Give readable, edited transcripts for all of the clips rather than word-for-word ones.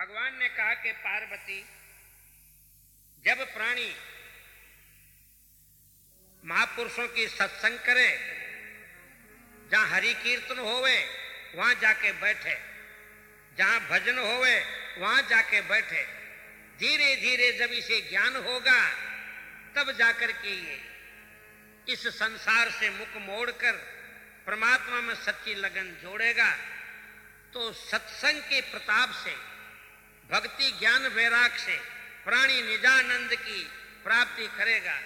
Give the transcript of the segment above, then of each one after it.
भगवान ने कहा कि पार्वती, जब प्राणी महापुरुषों की सत्संग करे, जहां हरि कीर्तन होवे वहां जाके बैठे, जहां भजन होवे वहां जाके बैठे, धीरे धीरे जब इसे ज्ञान होगा तब जाकर के ये इस संसार से मुख मोड़कर परमात्मा में सच्ची लगन जोड़ेगा। तो सत्संग के प्रताप से, भक्ति ज्ञान वैराग से प्राणी निजानंद की प्राप्ति करेगा।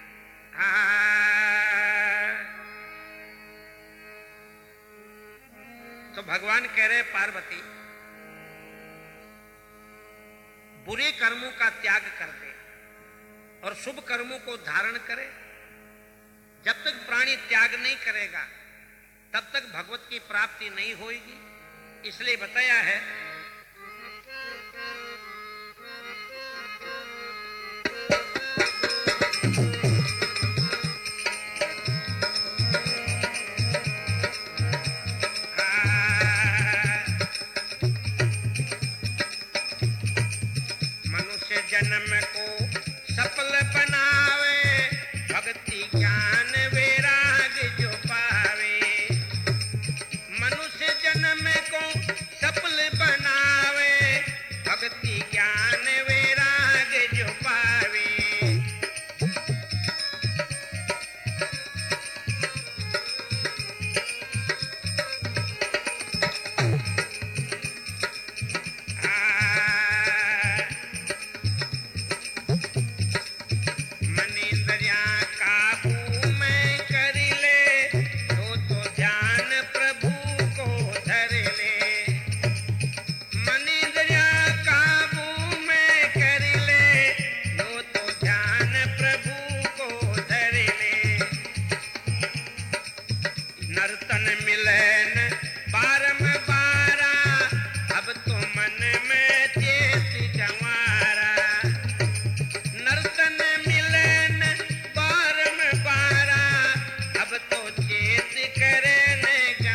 तो भगवान कह रहे पार्वती, बुरे कर्मों का त्याग कर दे और शुभ कर्मों को धारण करे। जब तक प्राणी त्याग नहीं करेगा तब तक भगवत की प्राप्ति नहीं होगी। इसलिए बताया है मनुष्य जन्म को सफल बनावे, भक्ति ज्ञान वैराग जो पावे। मनुष्य जन्म को सफल बनावे, भक्ति ज्ञान वैराग जो पावे।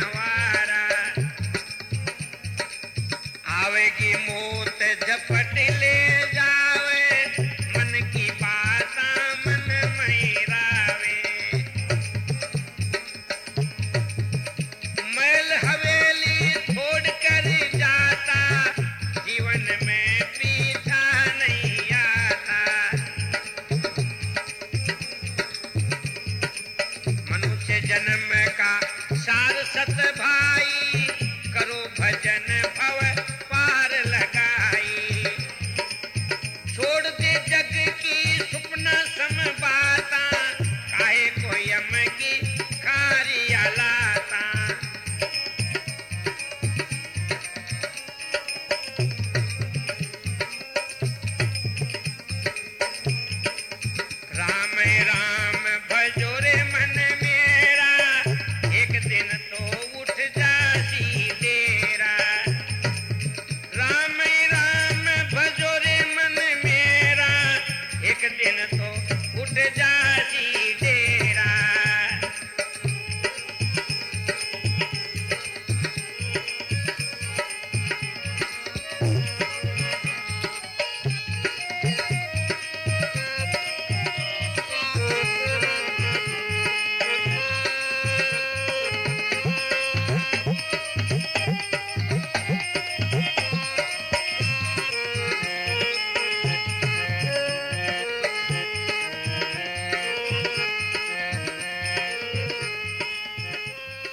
झपट